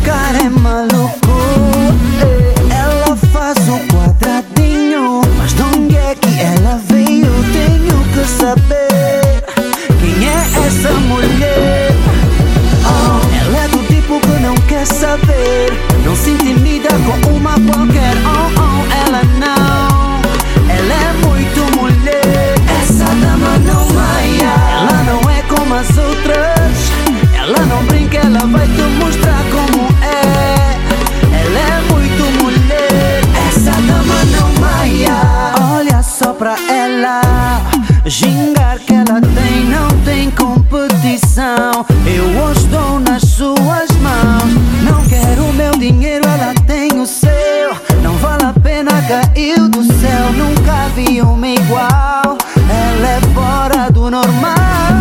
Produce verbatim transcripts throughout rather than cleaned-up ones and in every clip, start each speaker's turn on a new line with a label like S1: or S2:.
S1: cara é maluco. Ela faz o quadradinho, mas de onde é que ela veio? Tenho que saber quem é essa mulher. Oh, ela é do tipo que não quer saber, não se intimida com uma qualquer. Oh, oh, ela não, ela é muito mulher. Essa dama não maia, ela não é como as outras. Ela não brinca, ela vai te mostrar como é. Ela é muito mulher. Essa dama não maia. Olha só pra ela, gingar que ela tem, não tem competição. Eu hoje dou nas suas mãos. Não quero o meu dinheiro, ela tem o seu. Não vale a pena, caiu do céu. Nunca vi uma igual. Ela é fora do normal.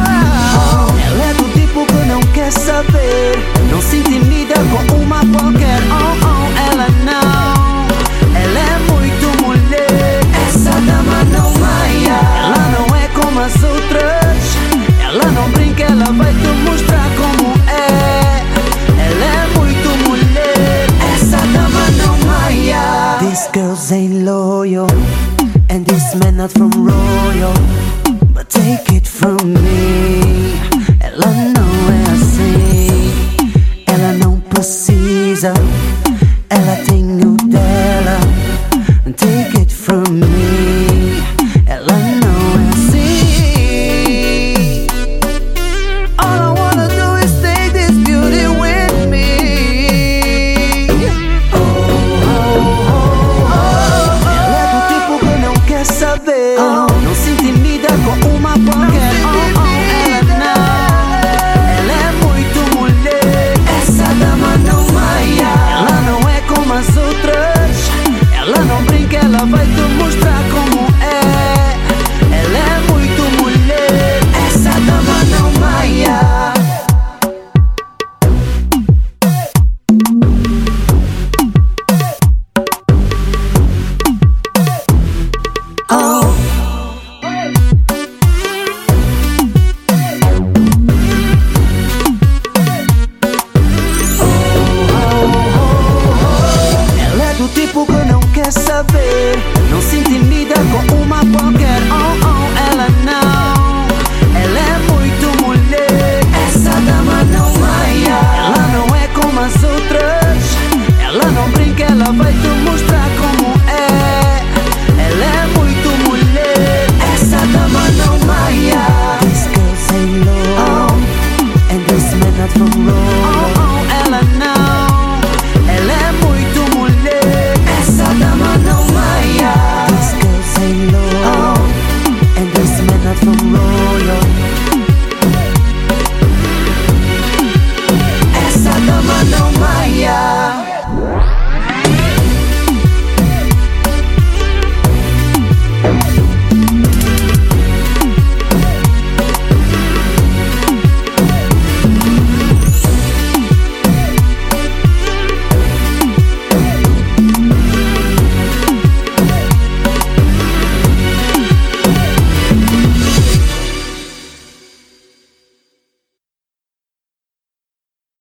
S1: Ela é do tipo que não quer saber, não se intimida com uma qualquer. Oh, oh, ela não, ela é muito mulher. Essa dama não maia, ela não é como as outras. Ela não brinca, ela vai te mostrar como é. Ela é muito mulher. Essa dama não maia. These girls ain't loyal, and this man not from royal. But take it from me, ela não é assim. Ela não precisa, ela tem o dela. Take it from me, ela não é assim. All I wanna do is take this beauty with me. Oh, oh, oh, oh. Ela é do tipo que não quer saber, não se intimida com uma qualquer. Oh, oh, ela não, ela é muito mulher. Essa dama não maia, ela não é como as outras. Ela não brinca, ela vai te mostrar como é. Ela é muito mulher. Essa dama não maia. Oh. Ela é do tipo que não quer saber,